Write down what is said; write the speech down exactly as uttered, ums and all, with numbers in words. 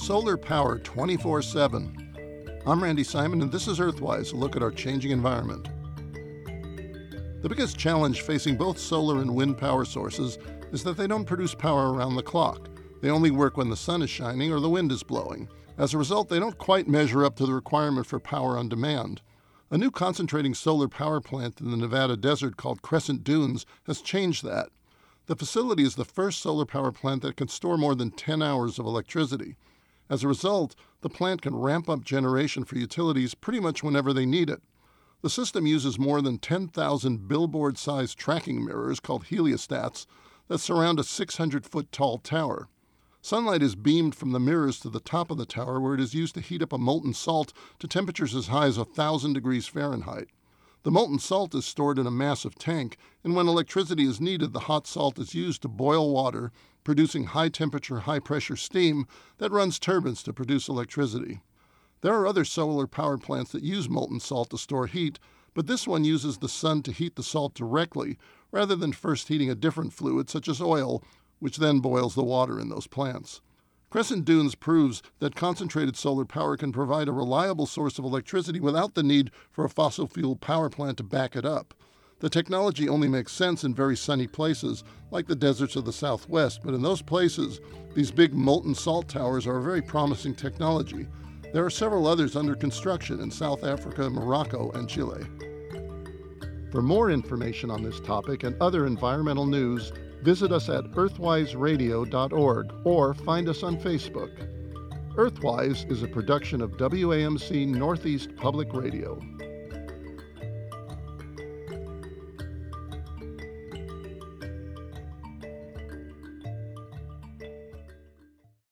Solar power twenty-four seven. I'm Randy Simon, and this is Earthwise, a look at our changing environment. The biggest challenge facing both solar and wind power sources is that they don't produce power around the clock. They only work when the sun is shining or the wind is blowing. As a result, they don't quite measure up to the requirement for power on demand. A new concentrating solar power plant in the Nevada desert called Crescent Dunes has changed that. The facility is the first solar power plant that can store more than ten hours of electricity. As a result, the plant can ramp up generation for utilities pretty much whenever they need it. The system uses more than ten thousand billboard-sized tracking mirrors called heliostats that surround a six hundred foot tall tower. Sunlight is beamed from the mirrors to the top of the tower, where it is used to heat up a molten salt to temperatures as high as one thousand degrees Fahrenheit. The molten salt is stored in a massive tank, and when electricity is needed, the hot salt is used to boil water, producing high-temperature, high-pressure steam that runs turbines to produce electricity. There are other solar power plants that use molten salt to store heat, but this one uses the sun to heat the salt directly, rather than first heating a different fluid, such as oil, which then boils the water in those plants. Crescent Dunes proves that concentrated solar power can provide a reliable source of electricity without the need for a fossil fuel power plant to back it up. The technology only makes sense in very sunny places, like the deserts of the Southwest, but in those places, these big molten salt towers are a very promising technology. There are several others under construction in South Africa, Morocco, and Chile. For more information on this topic and other environmental news, visit us at earthwise radio dot org or find us on Facebook. Earthwise is a production of W A M C Northeast Public Radio.